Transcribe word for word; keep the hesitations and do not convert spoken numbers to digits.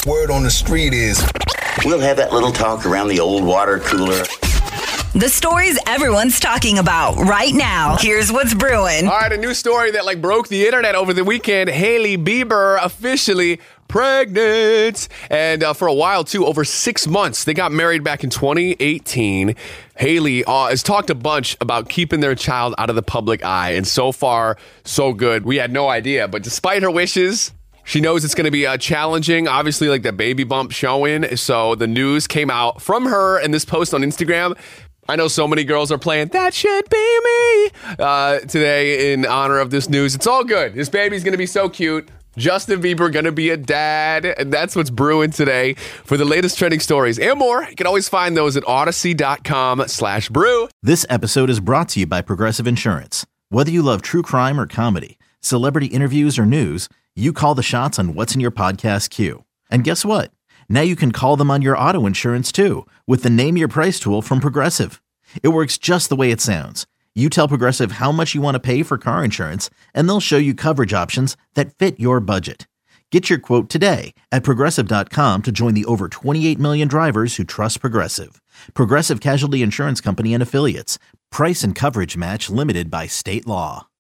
Word on the street is we'll have that little talk around the old water cooler. The stories everyone's talking about right now. Here's what's brewing. All right, a new story that like broke the internet over the weekend. Hailey Bieber officially pregnant. And uh, for a while, too, over six months. They got married back in twenty eighteen. Hailey uh, has talked a bunch about keeping their child out of the public eye. And so far, so good. We had no idea. But despite her wishes, she knows it's going to be uh, challenging. Obviously, like the baby bump showing. So the news came out from her and this post on Instagram. I know so many girls are playing That Should Be Me uh, today in honor of this news. It's all good. This baby's going to be so cute. Justin Bieber going to be a dad. And that's what's brewing today. For the latest trending stories and more, you can always find those at odyssey.com slash brew. This episode is brought to you by Progressive Insurance. Whether you love true crime or comedy, celebrity interviews or news, you call the shots on what's in your podcast queue. And guess what? Now you can call them on your auto insurance too with the Name Your Price tool from Progressive. It works just the way it sounds. You tell Progressive how much you want to pay for car insurance, and they'll show you coverage options that fit your budget. Get your quote today at Progressive dot com to join the over twenty-eight million drivers who trust Progressive. Progressive Casualty Insurance Company and Affiliates. Price and coverage match limited by state law.